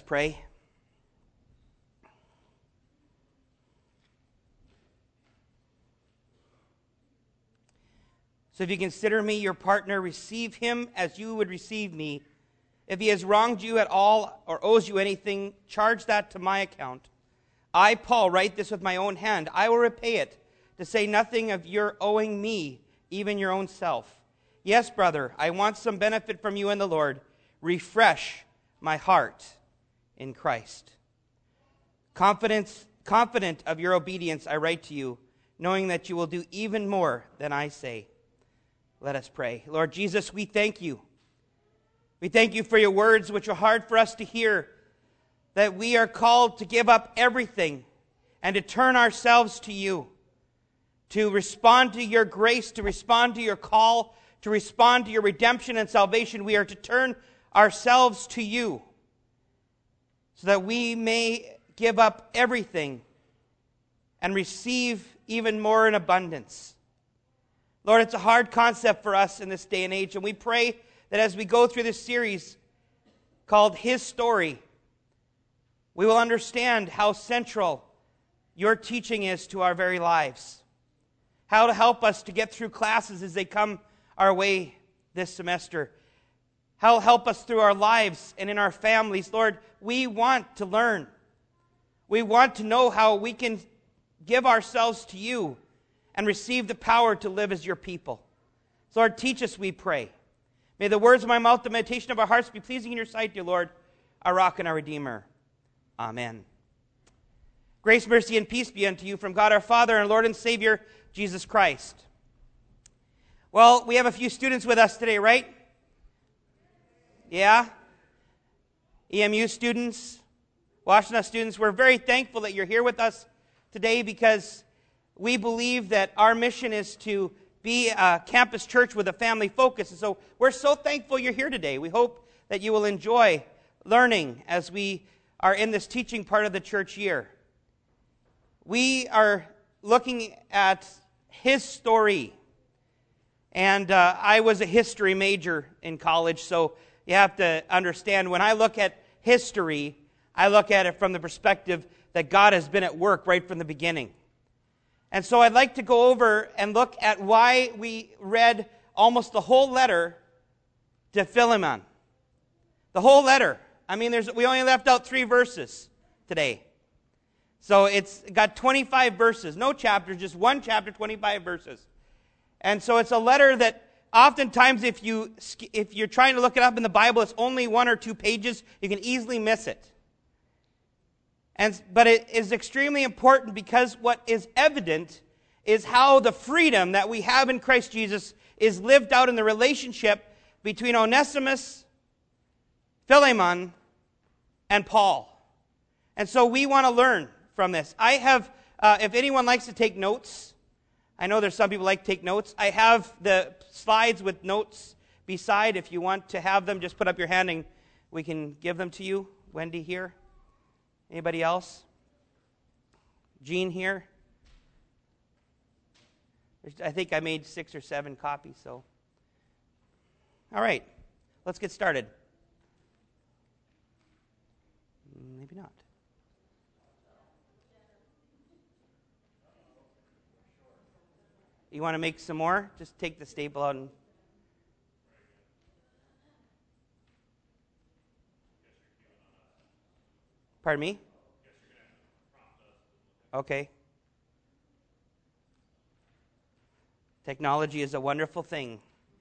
pray. So if you consider me your partner, receive him as you would receive me. If he has wronged you at all or owes you anything, charge that to my account. I, Paul, write this with my own hand. I will repay it, to say nothing of your owing me, even your own self. Yes, brother, I want some benefit from you in the Lord. Refresh my heart in Christ. Confident of your obedience, I write to you, knowing that you will do even more than I say. Let us pray. Lord Jesus, we thank you. We thank you for your words, which are hard for us to hear, that we are called to give up everything and to turn ourselves to you, to respond to your grace, to respond to your call, to respond to your redemption and salvation. We are to turn ourselves to you so that we may give up everything and receive even more in abundance. Lord, it's a hard concept for us in this day and age, and we pray that as we go through this series called His Story, we will understand how central your teaching is to our very lives, how to help us to get through classes as they come our way this semester, how to help us through our lives and in our families. Lord, we want to learn. We want to know how we can give ourselves to you and receive the power to live as your people. So Lord, teach us, we pray. May the words of my mouth, the meditation of our hearts be pleasing in your sight, dear Lord, our rock and our redeemer. Amen. Grace, mercy, and peace be unto you from God our Father and Lord and Savior, Jesus Christ. Well, we have a few students with us today, right? Yeah? EMU students, Washtenaw students, we're very thankful that you're here with us today because we believe that our mission is to be a campus church with a family focus. And so we're so thankful you're here today. We hope that you will enjoy learning as we are in this teaching part of the church year. We are looking at his story. And I was a history major in college, so you have to understand, when I look at history, I look at it from the perspective that God has been at work right from the beginning. And so I'd like to go over and look at why we read almost the whole letter to Philemon. The whole letter. I mean, we only left out 3 verses today. So it's got 25 verses. No chapters, just one chapter, 25 verses. And so it's a letter that oftentimes if you're trying to look it up in the Bible, it's only 1 or 2 pages. You can easily miss it. But it is extremely important because what is evident is how the freedom that we have in Christ Jesus is lived out in the relationship between Onesimus, Philemon, and Paul. And so we want to learn from this. I have, if anyone likes to take notes, I know there's some people like to take notes. I have the slides with notes beside. If you want to have them, just put up your hand and we can give them to you. Wendy here. Anybody else? Jean here. I think I made 6 or 7 copies, so. All right, let's get started. Maybe not. You want to make some more? Just take the staple out and... Pardon me? Okay. Technology is a wonderful thing.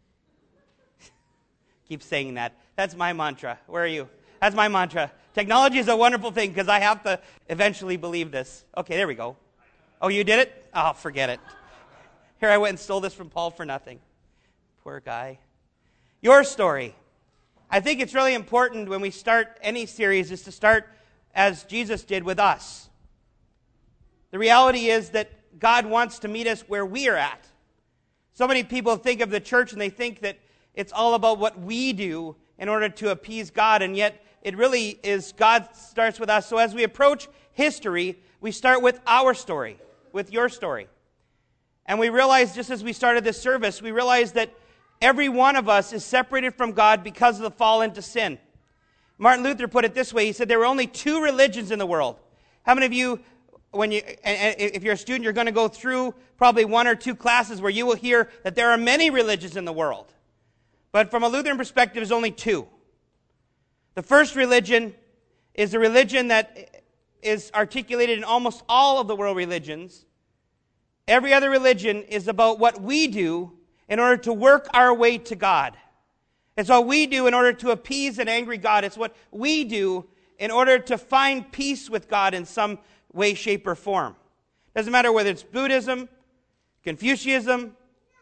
Keep saying that. That's my mantra. Where are you? That's my mantra. Technology is a wonderful thing because I have to eventually believe this. Okay, there we go. Oh, you did it? Oh, forget it. Here I went and stole this from Paul for nothing. Poor guy. Your story. I think it's really important when we start any series is to start as Jesus did with us. The reality is that God wants to meet us where we are at. So many people think of the church and they think that it's all about what we do in order to appease God, and yet it really is God starts with us. So as we approach history, we start with our story, with your story. And we realize, just as we started this service, we realize that every one of us is separated from God because of the fall into sin. Martin Luther put it this way. He said there were only two religions in the world. How many of you, if you're a student, you're going to go through probably one or two classes where you will hear that there are many religions in the world. But from a Lutheran perspective, there's only two. The first religion is a religion that is articulated in almost all of the world religions. Every other religion is about what we do in order to work our way to God. It's what we do in order to appease an angry God. It's what we do in order to find peace with God in some way, shape, or form. Doesn't matter whether it's Buddhism, Confucianism,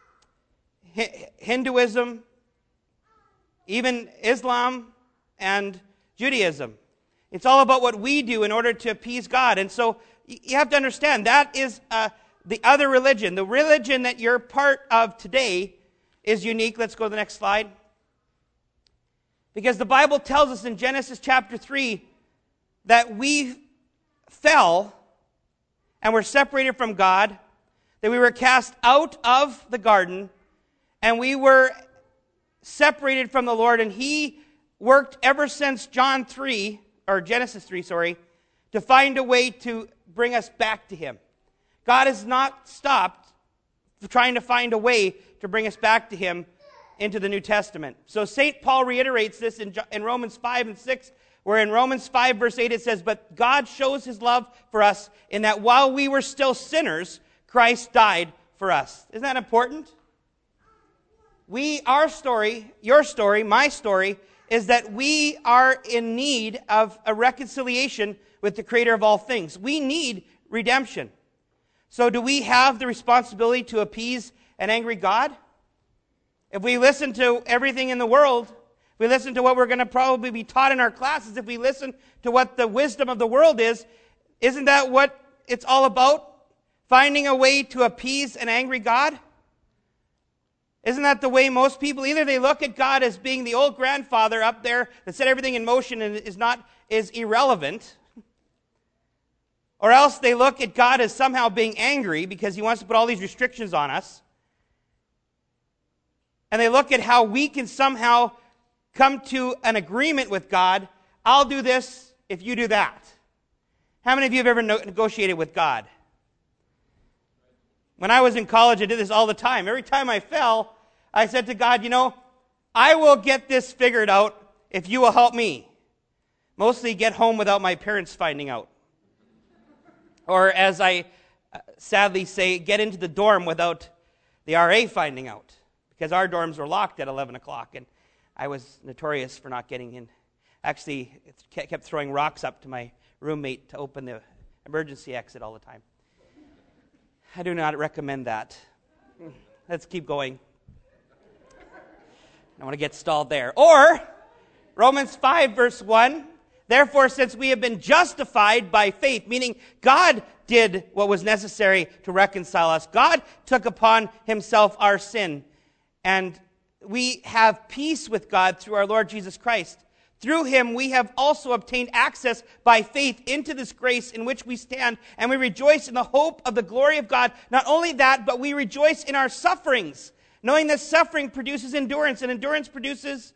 Hinduism, even Islam and Judaism. It's all about what we do in order to appease God. And so you have to understand that is the other religion. The religion that you're part of today is unique. Let's go to the next slide. Because the Bible tells us in Genesis chapter 3 that we fell and were separated from God, that we were cast out of the garden, and we were separated from the Lord, and He worked ever since Genesis 3, to find a way to bring us back to Him. God has not stopped trying to find a way to bring us back to Him into the New Testament. So St. Paul reiterates this in Romans 5 and 6, where in Romans 5 verse 8 it says, "But God shows His love for us in that while we were still sinners, Christ died for us." Isn't that important? Our story, your story, my story, is that we are in need of a reconciliation with the Creator of all things. We need redemption. So do we have the responsibility to appease an angry God? If we listen to everything in the world, if we listen to what we're going to probably be taught in our classes, if we listen to what the wisdom of the world is, isn't that what it's all about? Finding a way to appease an angry God? Isn't that the way most people, either they look at God as being the old grandfather up there that set everything in motion and is irrelevant, or else they look at God as somehow being angry because He wants to put all these restrictions on us. And they look at how we can somehow come to an agreement with God. I'll do this if you do that. How many of you have ever negotiated with God? When I was in college, I did this all the time. Every time I fell, I said to God, I will get this figured out if you will help me. Mostly get home without my parents finding out. Or as I sadly say, get into the dorm without the RA finding out. Because our dorms were locked at 11 o'clock, and I was notorious for not getting in. Actually, it kept throwing rocks up to my roommate to open the emergency exit all the time. I do not recommend that. Let's keep going. I don't want to get stalled there. Or, Romans 5, verse 1, "Therefore, since we have been justified by faith," meaning God did what was necessary to reconcile us. God took upon Himself our sin. And we have peace with God through our Lord Jesus Christ. Through Him, we have also obtained access by faith into this grace in which we stand, and we rejoice in the hope of the glory of God. Not only that, but we rejoice in our sufferings, knowing that suffering produces endurance, and endurance produces...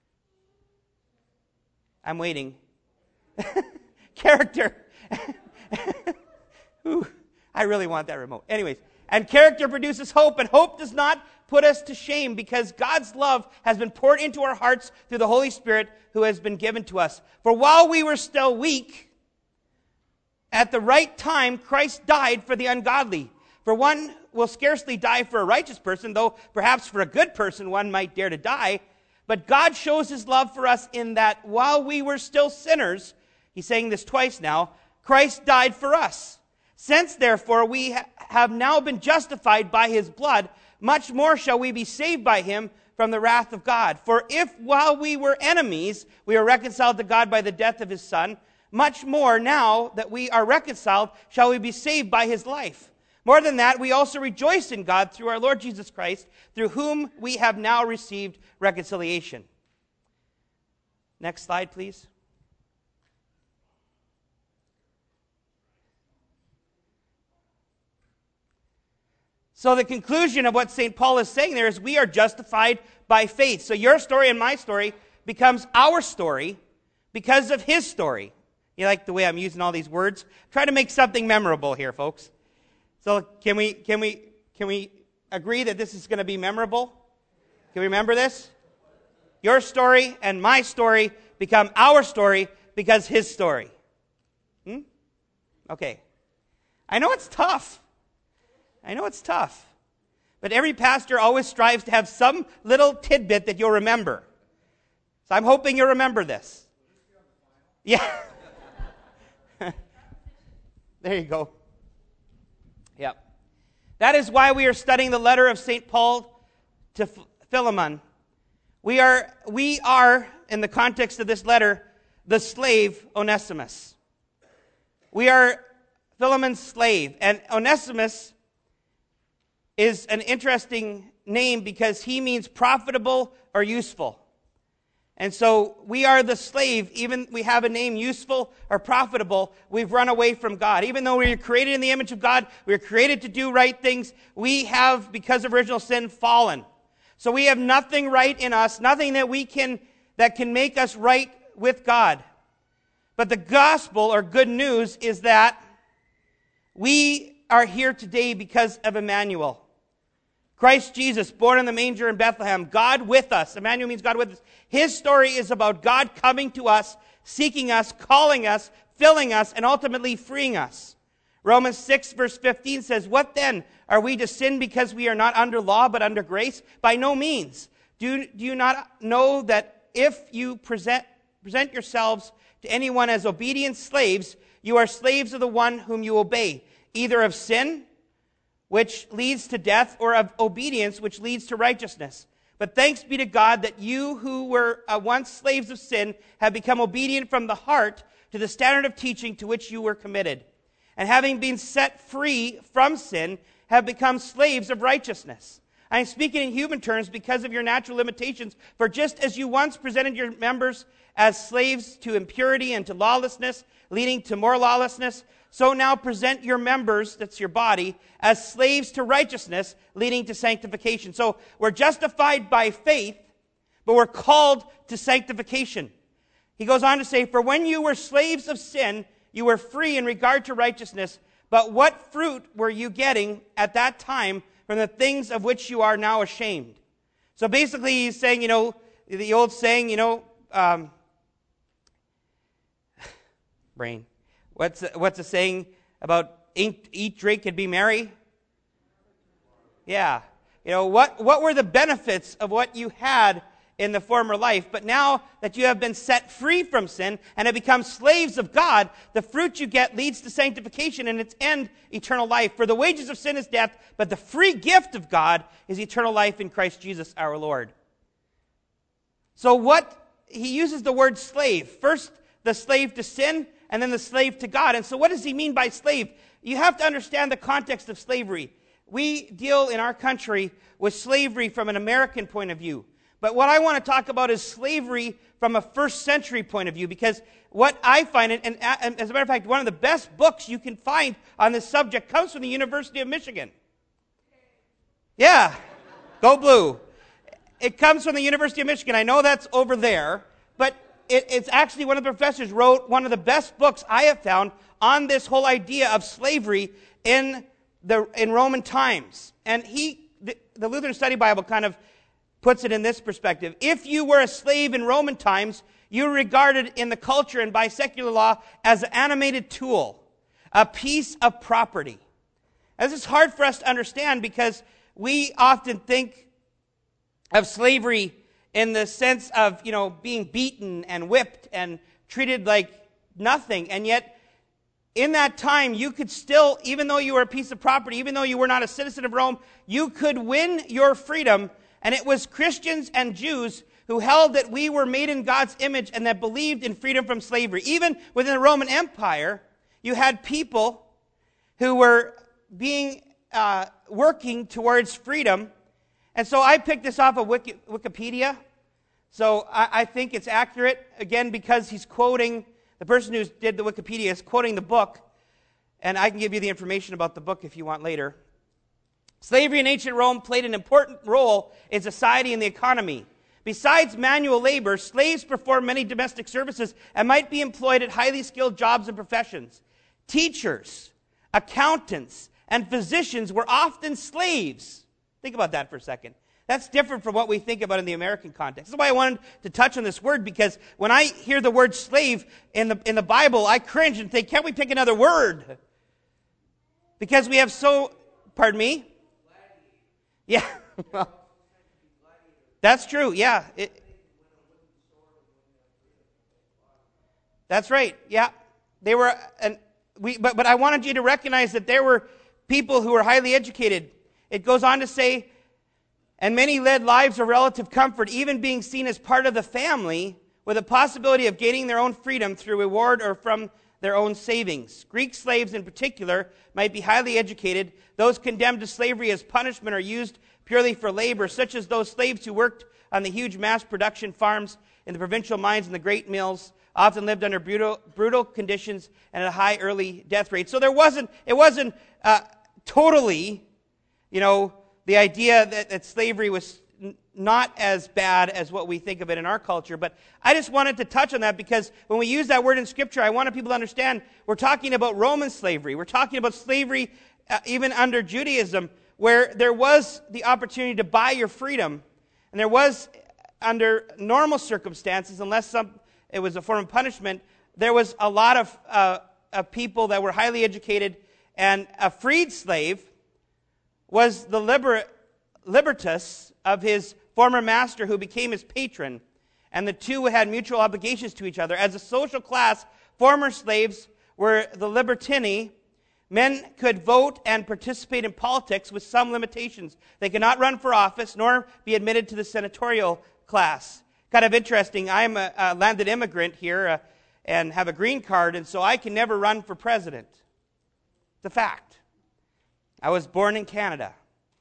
I'm waiting. Character. Ooh, I really want that remote. Anyways, and character produces hope, and hope does not put us to shame, because God's love has been poured into our hearts through the Holy Spirit who has been given to us. For while we were still weak, at the right time, Christ died for the ungodly. For one will scarcely die for a righteous person, though perhaps for a good person one might dare to die. But God shows His love for us in that while we were still sinners, He's saying this twice now, Christ died for us. Since, therefore, we have now been justified by His blood, much more shall we be saved by Him from the wrath of God. For if while we were enemies, we were reconciled to God by the death of His Son, much more now that we are reconciled, shall we be saved by His life. More than that, we also rejoice in God through our Lord Jesus Christ, through whom we have now received reconciliation. Next slide, please. So the conclusion of what St. Paul is saying there is we are justified by faith. So your story and my story becomes our story because of his story. You like the way I'm using all these words? Try to make something memorable here, folks. So can we agree that this is going to be memorable? Can we remember this? Your story and my story become our story because his story. Okay. I know it's tough. But every pastor always strives to have some little tidbit that you'll remember. So I'm hoping you'll remember this. Yeah. There you go. Yep. That is why we are studying the letter of St. Paul to Philemon. We are, in the context of this letter, the slave Onesimus. We are Philemon's slave. And Onesimus is an interesting name because he means profitable or useful. And so we are the slave. Even we have a name, useful or profitable, we've run away from God. Even though we are created in the image of God, we are created to do right things, we have, because of original sin, fallen. So we have nothing right in us, nothing that can make us right with God. But the gospel, or good news, is that we are here today because of Emmanuel. Christ Jesus, born in the manger in Bethlehem, God with us. Emmanuel means God with us. His story is about God coming to us, seeking us, calling us, filling us, and ultimately freeing us. Romans 6 verse 15 says, "What then? Are we to sin because we are not under law but under grace? By no means. Do you not know that if you present yourselves to anyone as obedient slaves, you are slaves of the one whom you obey, either of sin, which leads to death, or of obedience, which leads to righteousness. But thanks be to God that you who were once slaves of sin have become obedient from the heart to the standard of teaching to which you were committed. And having been set free from sin, have become slaves of righteousness. I am speaking in human terms because of your natural limitations. For just as you once presented your members as slaves to impurity and to lawlessness, leading to more lawlessness, so now present your members, that's your body, as slaves to righteousness, leading to sanctification." So we're justified by faith, but we're called to sanctification. He goes on to say, "For when you were slaves of sin, you were free in regard to righteousness. But what fruit were you getting at that time from the things of which you are now ashamed?" So basically he's saying, the old saying, brain. What's the saying about eat, drink, and be merry? Yeah. What were the benefits of what you had in the former life? But now that you have been set free from sin and have become slaves of God, the fruit you get leads to sanctification and its end, eternal life. For the wages of sin is death, but the free gift of God is eternal life in Christ Jesus our Lord. So he uses the word slave. First, the slave to sin, and then the slave to God. And so what does he mean by slave? You have to understand the context of slavery. We deal in our country with slavery from an American point of view. But what I want to talk about is slavery from a first century point of view, because what I find, and as a matter of fact, one of the best books you can find on this subject comes from the University of Michigan. Yeah, go blue. It comes from the University of Michigan. I know that's over there, but it's actually one of the professors wrote one of the best books I have found on this whole idea of slavery in Roman times. And the Lutheran Study Bible kind of puts it in this perspective. If you were a slave in Roman times, you were regarded in the culture and by secular law as an animated tool, a piece of property. This is hard for us to understand because we often think of slavery in the sense of, being beaten and whipped and treated like nothing. And yet, in that time, you could still, even though you were a piece of property, even though you were not a citizen of Rome, you could win your freedom. And it was Christians and Jews who held that we were made in God's image and that believed in freedom from slavery. Even within the Roman Empire, you had people who were working towards freedom. And so I picked this off of Wikipedia. So I think it's accurate, again, because he's quoting, the person who did the Wikipedia is quoting the book. And I can give you the information about the book if you want later. Slavery in ancient Rome played an important role in society and the economy Besides manual labor, slaves perform many domestic services and might be employed at highly skilled jobs and professions. Teachers, accountants, and physicians were often slaves. Think about that for a second. That's different from what we think about in the American context. That's why I wanted to touch on this word, because when I hear the word slave in the Bible, I cringe and think, can't we pick another word? Because we have so, pardon me? Yeah, well, that's true, yeah. That's right, yeah. They were, but I wanted you to recognize that there were people who were highly educated. It goes on to say, and many led lives of relative comfort, even being seen as part of the family, with a possibility of gaining their own freedom through reward or from their own savings. Greek slaves in particular might be highly educated. Those condemned to slavery as punishment are used purely for labor, such as those slaves who worked on the huge mass production farms in the provincial mines and the great mills, often lived under brutal conditions and at a high early death rate. So it wasn't totally, the idea that slavery was not as bad as what we think of it in our culture. But I just wanted to touch on that, because when we use that word in Scripture, I wanted people to understand we're talking about Roman slavery. We're talking about slavery even under Judaism, where there was the opportunity to buy your freedom. And there was, under normal circumstances, unless it was a form of punishment, there was a lot of people that were highly educated, and a freed slave was the libertus of his former master, who became his patron, and the two had mutual obligations to each other. As a social class, former slaves were the libertini. Men could vote and participate in politics with some limitations. They could not run for office nor be admitted to the senatorial class. Kind of interesting. I'm a landed immigrant here and have a green card, and so I can never run for president. It's a fact. I was born in Canada,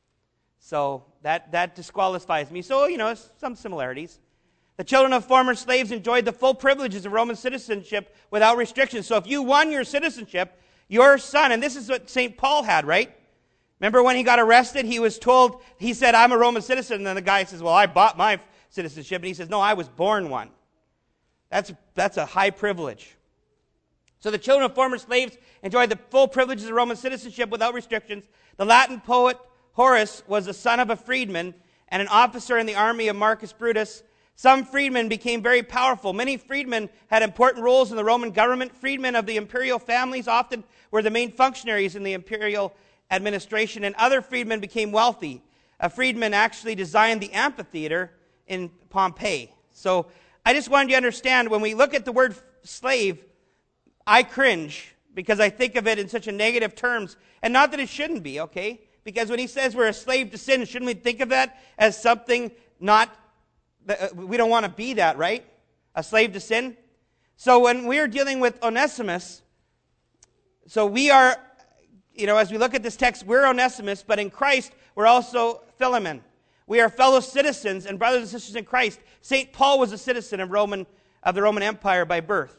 so that disqualifies me. So, some similarities. The children of former slaves enjoyed the full privileges of Roman citizenship without restrictions. So if you won your citizenship, your son, and this is what St. Paul had, right? Remember when he got arrested, he said, I'm a Roman citizen, and then the guy says, well, I bought my citizenship, and he says, no, I was born one. That's a high privilege. So the children of former slaves enjoyed the full privileges of Roman citizenship without restrictions. The Latin poet Horace was the son of a freedman and an officer in the army of Marcus Brutus. Some freedmen became very powerful. Many freedmen had important roles in the Roman government. Freedmen of the imperial families often were the main functionaries in the imperial administration, and other freedmen became wealthy. A freedman actually designed the amphitheater in Pompeii. So I just wanted you to understand, when we look at the word slave, I cringe because I think of it in such a negative terms. And not that it shouldn't be, okay? Because when he says we're a slave to sin, shouldn't we think of that as something not, we don't want to be that, right? A slave to sin? So when we're dealing with Onesimus, so we are, as we look at this text, we're Onesimus, but in Christ, we're also Philemon. We are fellow citizens and brothers and sisters in Christ. St. Paul was a citizen of the Roman Empire by birth.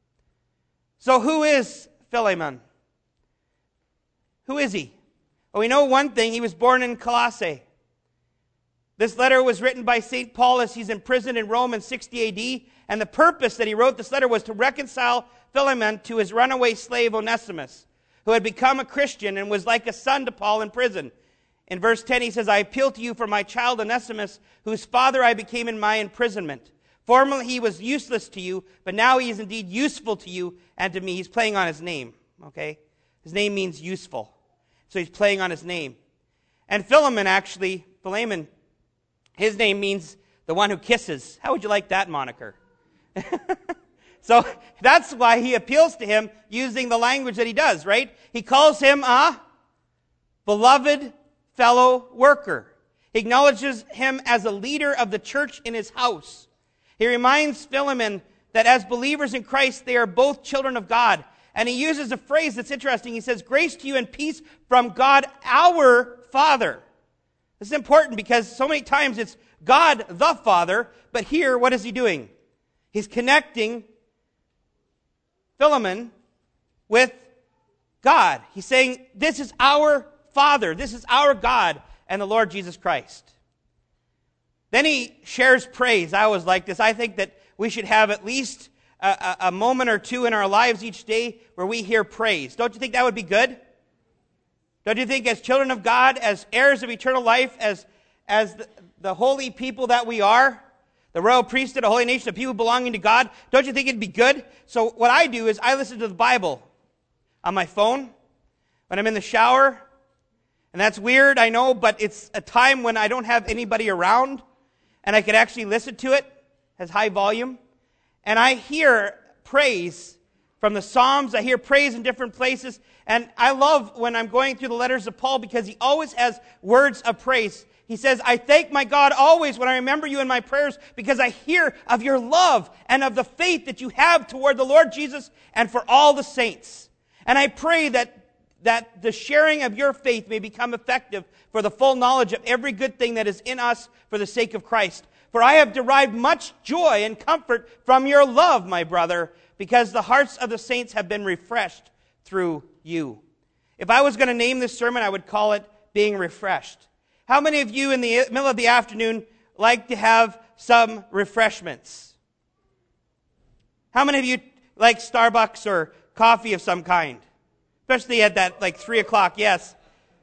So who is Philemon? Who is he? Well, we know one thing. He was born in Colossae. This letter was written by St. Paul as he's imprisoned in Rome in 60 AD. And the purpose that he wrote this letter was to reconcile Philemon to his runaway slave Onesimus, who had become a Christian and was like a son to Paul in prison. In verse 10 he says, I appeal to you for my child Onesimus, whose father I became in my imprisonment. Formerly he was useless to you, but now he is indeed useful to you and to me. He's playing on his name, okay? His name means useful. So he's playing on his name. And Philemon, his name means the one who kisses. How would you like that moniker? So that's why he appeals to him using the language that he does, right? He calls him a beloved fellow worker. He acknowledges him as a leader of the church in his house. He reminds Philemon that as believers in Christ, they are both children of God. And he uses a phrase that's interesting. He says, grace to you and peace from God our Father. This is important because so many times it's God the Father, but here, what is he doing? He's connecting Philemon with God. He's saying, this is our Father, this is our God, and the Lord Jesus Christ. Then he shares praise. I always like this. I think that we should have at least a moment or two in our lives each day where we hear praise. Don't you think that would be good? Don't you think as children of God, as heirs of eternal life, as the holy people that we are, the royal priesthood, a holy nation of people belonging to God, don't you think it'd be good? So what I do is I listen to the Bible on my phone when I'm in the shower. And that's weird, I know, but it's a time when I don't have anybody around and I could actually listen to it as high volume. And I hear praise from the Psalms. I hear praise in different places. And I love when I'm going through the letters of Paul because he always has words of praise. He says, I thank my God always when I remember you in my prayers because I hear of your love and of the faith that you have toward the Lord Jesus and for all the saints. And I pray that the sharing of your faith may become effective for the full knowledge of every good thing that is in us for the sake of Christ. For I have derived much joy and comfort from your love, my brother, because the hearts of the saints have been refreshed through you. If I was going to name this sermon, I would call it Being Refreshed. How many of you in the middle of the afternoon like to have some refreshments? How many of you like Starbucks or coffee of some kind? Especially at that 3 o'clock, yes.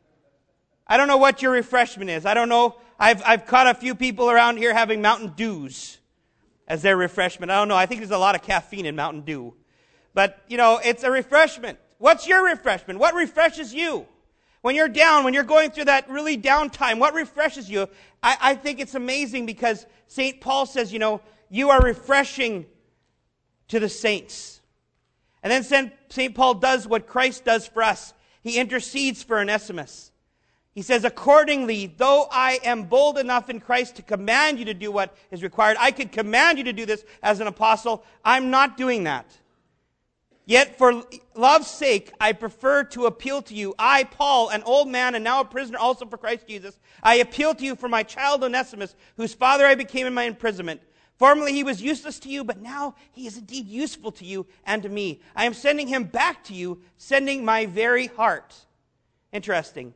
I don't know what your refreshment is. I don't know. I've caught a few people around here having Mountain Dews as their refreshment. I don't know. I think there's a lot of caffeine in Mountain Dew. But, it's a refreshment. What's your refreshment? What refreshes you? When you're down, when you're going through that really down time, what refreshes you? I think it's amazing because St. Paul says, you are refreshing to the saints. And then St. Paul does what Christ does for us. He intercedes for Onesimus. He says, accordingly, though I am bold enough in Christ to command you to do what is required, I could command you to do this as an apostle. I'm not doing that. Yet for love's sake, I prefer to appeal to you. I, Paul, an old man and now a prisoner also for Christ Jesus, I appeal to you for my child Onesimus, whose father I became in my imprisonment. Formerly he was useless to you, but now he is indeed useful to you and to me. I am sending him back to you, sending my very heart. Interesting.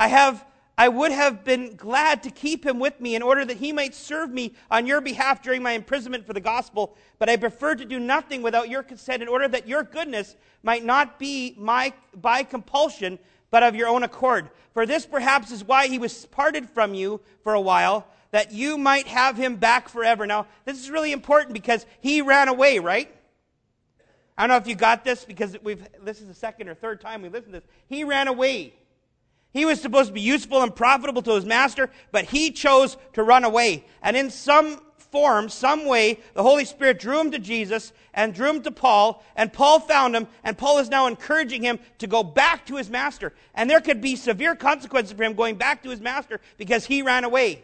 I would have been glad to keep him with me in order that he might serve me on your behalf during my imprisonment for the gospel, but I prefer to do nothing without your consent in order that your goodness might not be by compulsion, but of your own accord. For this perhaps is why he was parted from you for a while, that you might have him back forever. Now, this is really important because he ran away, right? I don't know if you got this because this is the second or third time we listened to this. He ran away. He was supposed to be useful and profitable to his master, but he chose to run away. And in some form, some way, the Holy Spirit drew him to Jesus and drew him to Paul, and Paul found him, and Paul is now encouraging him to go back to his master. And there could be severe consequences for him going back to his master because he ran away.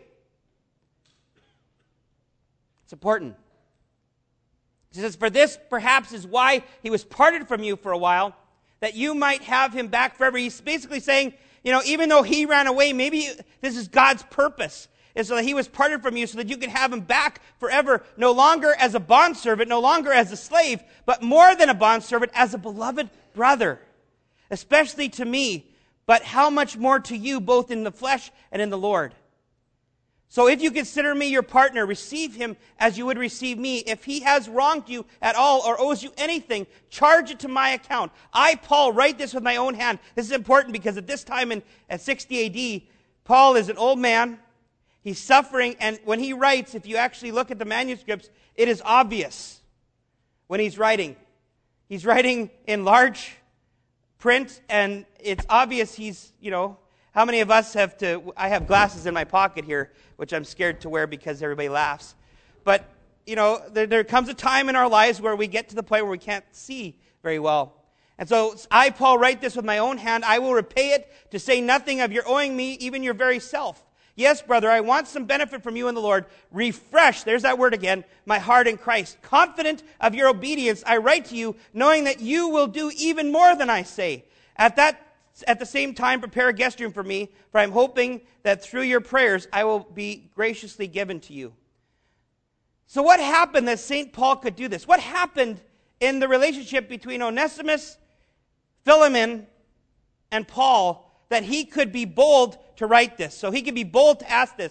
It's important. He says, for this perhaps is why he was parted from you for a while, that you might have him back forever. He's basically saying, even though he ran away, maybe this is God's purpose, is so that he was parted from you so that you can have him back forever, no longer as a bondservant, no longer as a slave, but more than a bondservant, as a beloved brother, especially to me, but how much more to you, both in the flesh and in the Lord. So if you consider me your partner, receive him as you would receive me. If he has wronged you at all or owes you anything, charge it to my account. I, Paul, write this with my own hand. This is important because at this time at 60 AD, Paul is an old man. He's suffering, and when he writes, if you actually look at the manuscripts, it is obvious when he's writing. He's writing in large print, and it's obvious he's, how many of us I have glasses in my pocket here, which I'm scared to wear because everybody laughs. But, there comes a time in our lives where we get to the point where we can't see very well. And so I, Paul, write this with my own hand. I will repay it, to say nothing of your owing me, even your very self. Yes, brother, I want some benefit from you in the Lord. Refresh, there's that word again, my heart in Christ. Confident of your obedience, I write to you, knowing that you will do even more than I say. At the same time, prepare a guest room for me, for I'm hoping that through your prayers I will be graciously given to you. So what happened that St. Paul could do this? What happened in the relationship between Onesimus, Philemon, and Paul that he could be bold to write this? So he could be bold to ask this.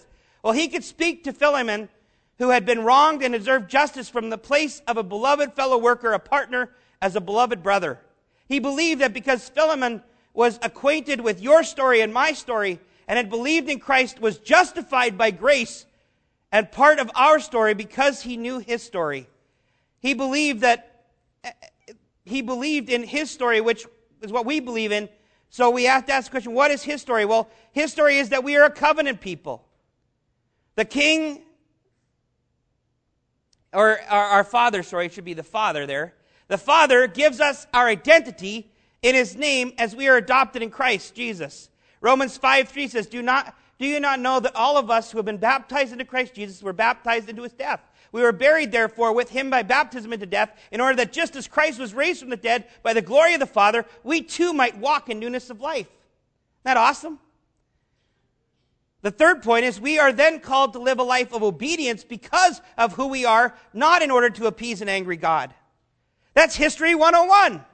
Well, he could speak to Philemon, who had been wronged and deserved justice from the place of a beloved fellow worker, a partner, as a beloved brother. He believed that because Philemon was acquainted with your story and my story, and had believed in Christ, was justified by grace and part of our story because he knew his story. He believed in his story, which is what we believe in. So we have to ask the question, what is his story? Well, his story is that we are a covenant people. The king, or our father, sorry, it should be the father there. The Father gives us our identity in his name as we are adopted in Christ Jesus. Romans 5:3 says, Do you not know that all of us who have been baptized into Christ Jesus were baptized into his death? We were buried, therefore, with him by baptism into death, in order that just as Christ was raised from the dead by the glory of the Father, we too might walk in newness of life. Isn't that awesome? The third point is we are then called to live a life of obedience because of who we are, not in order to appease an angry God. That's History 101.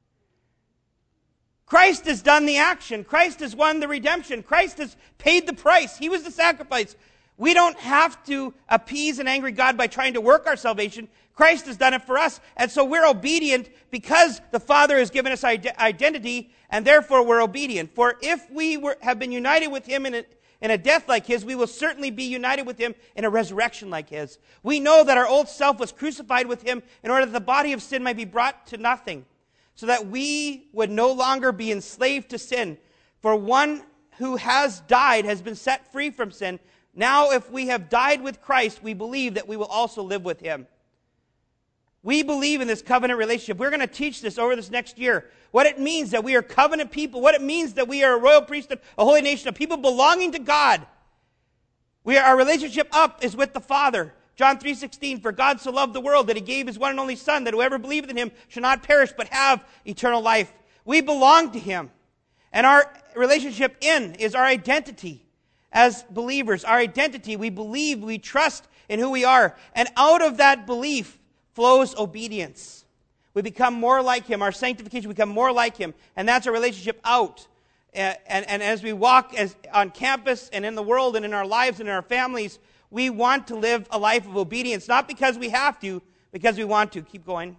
Christ has done the action. Christ has won the redemption. Christ has paid the price. He was the sacrifice. We don't have to appease an angry God by trying to work our salvation. Christ has done it for us. And so we're obedient because the Father has given us identity, and therefore we're obedient. For if we have been united with him in a death like his, we will certainly be united with him in a resurrection like his. We know that our old self was crucified with him in order that the body of sin might be brought to nothing, so that we would no longer be enslaved to sin. For one who has died has been set free from sin. Now, if we have died with Christ, we believe that we will also live with him. We believe in this covenant relationship. We're going to teach this over this next year. What it means that we are covenant people. What it means that we are a royal priesthood, a holy nation, of people belonging to God. Our relationship up is with the Father. John 3:16, for God so loved the world that he gave his one and only Son, that whoever believeth in him should not perish but have eternal life. We belong to him. And our relationship in is our identity as believers. Our identity, we believe, we trust in who we are. And out of that belief flows obedience. We become more like him. Our sanctification, we become more like him. And that's our relationship out. And as we walk on campus and in the world and in our lives and in our families, we want to live a life of obedience, not because we have to, because we want to. Keep going.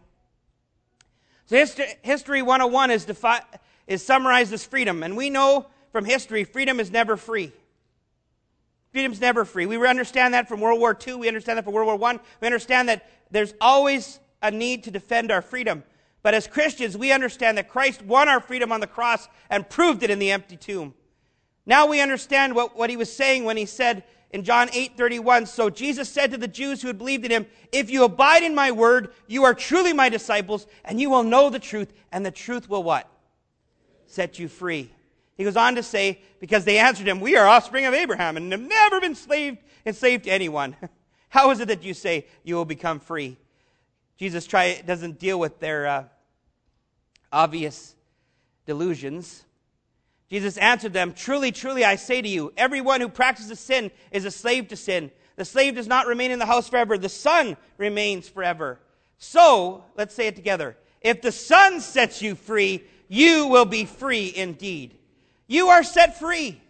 So History 101 is summarized as freedom. And we know from history, freedom is never free. Freedom's never free. We understand that from World War II. We understand that from World War I. We understand that there's always a need to defend our freedom. But as Christians, we understand that Christ won our freedom on the cross and proved it in the empty tomb. Now we understand what he was saying when he said in John 8:31, so Jesus said to the Jews who had believed in him, if you abide in my word, you are truly my disciples, and you will know the truth, and the truth will what? Set you free. He goes on to say, because they answered him, we are offspring of Abraham and have never been enslaved to anyone. How is it that you say you will become free? Jesus doesn't deal with their obvious delusions. Jesus answered them, truly, truly, I say to you, everyone who practices sin is a slave to sin. The slave does not remain in the house forever. The Son remains forever. So, let's say it together. If the Son sets you free, you will be free indeed. You are set free.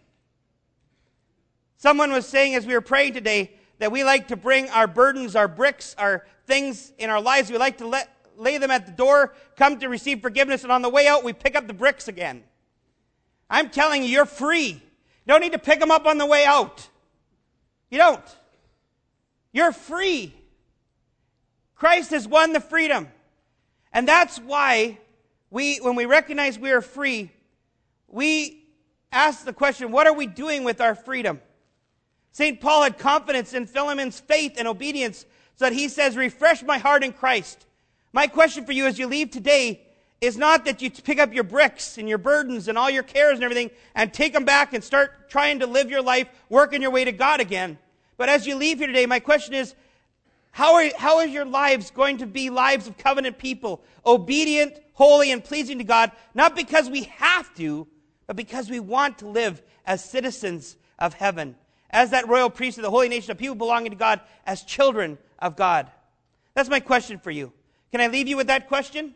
Someone was saying as we were praying today that we like to bring our burdens, our bricks, our things in our lives. We like to lay them at the door, come to receive forgiveness, and on the way out we pick up the bricks again. I'm telling you, you're free. You don't need to pick them up on the way out. You don't. You're free. Christ has won the freedom. And that's why when we recognize we are free, we ask the question, what are we doing with our freedom? St. Paul had confidence in Philemon's faith and obedience, so that he says, refresh my heart in Christ. My question for you as you leave today is not that you pick up your bricks and your burdens and all your cares and everything and take them back and start trying to live your life, working your way to God again. But as you leave here today, my question is, how are your lives going to be lives of covenant people, obedient, holy, and pleasing to God, not because we have to, but because we want to live as citizens of heaven, as that royal priesthood, the holy nation of people belonging to God, as children of God? That's my question for you. Can I leave you with that question?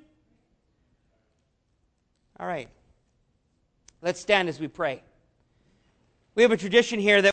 All right. Let's stand as we pray. We have a tradition here that